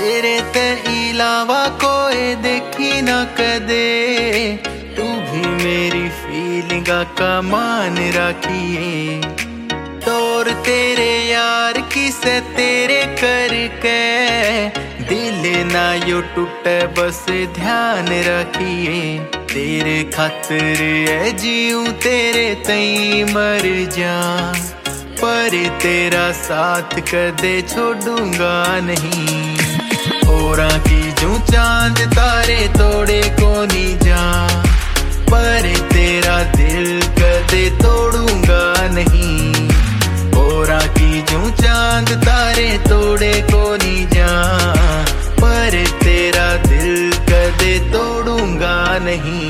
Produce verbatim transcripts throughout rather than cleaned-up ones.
तेरे ते इलावा कोई देखी ना कदे, तू भी मेरी फीलिंगा का मान रखिए। तोर तेरे यार किसे तेरे करके, दिल ना यो टूटे बस ध्यान रखिए। तेरे खातिर है जीऊं तेरे तई मर जा, पर तेरा साथ कदे छोड़ूंगा नहीं। औरा की जूं चांद तारे तोड़े को नहीं जा, पर तेरा दिल कदे तोड़ूंगा नहीं। औरा की जूं चांद तारे तोड़े को नहीं जा, पर तेरा दिल कदे तोड़ूंगा नहीं।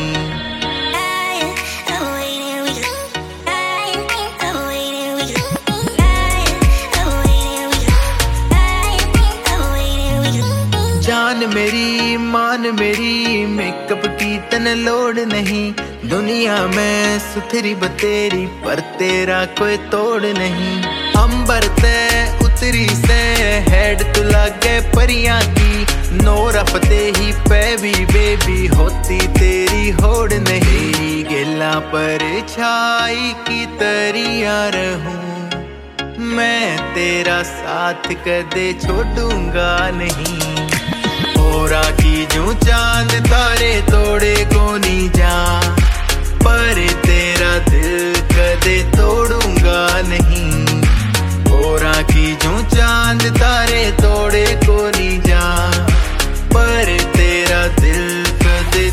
जान मेरी मान मेरी, मेकअप की तन लोड नहीं। दुनिया में सुथरी बतेरी, पर तेरा कोई तोड़ नहीं। अंबर ते उतरी से हेड तू लागे परियां की, नोरा फते ही पे भी बेबी होती तेरी होड़ नहीं। गिला पर छाई की तरिया रहूं, मैं तेरा साथ कदे छोड़ूंगा नहीं। औरा की जूं चांद तारे तोड़े को नहीं जा, पर तेरा दिल कदे तोड़ूंगा नहीं। औरा की जूं चांद तारे तोड़े को नहीं जा, पर तेरा दिल कदे।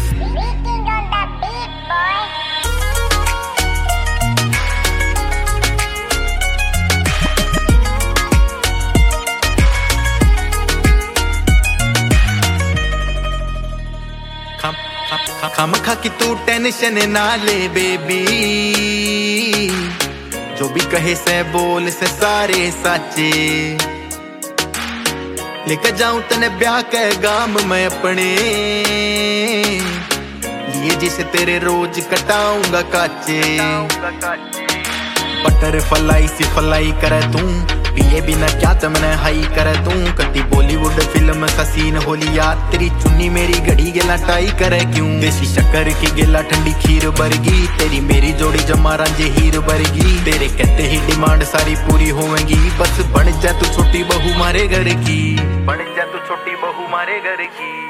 खम खा कि तू टेंशन ना ले बेबी, जो भी कहे से बोल से सारे साचे। लेकर जाऊं तने ब्याह के गाम में अपने, लिए जिसे तेरे रोज कटाऊंगा काचे। बटर फलाई सी फलाई करे तू, पिए बिना क्या तमने हाई करे तू। कती बॉलीवुड फिल्म सा सीन होली याद, तेरी चुन्नी मेरी घड़ी गेला टाई करे क्यों। देसी शक्कर की गेला ठंडी खीर बरगी, तेरी मेरी जोड़ी जमा रांझे हीर बरगी। तेरे कहते ही डिमांड सारी पूरी होवेगी, बस बन जा तू छोटी बहू मारे घर की। बन जा तू छोटी बहू मारे घर की।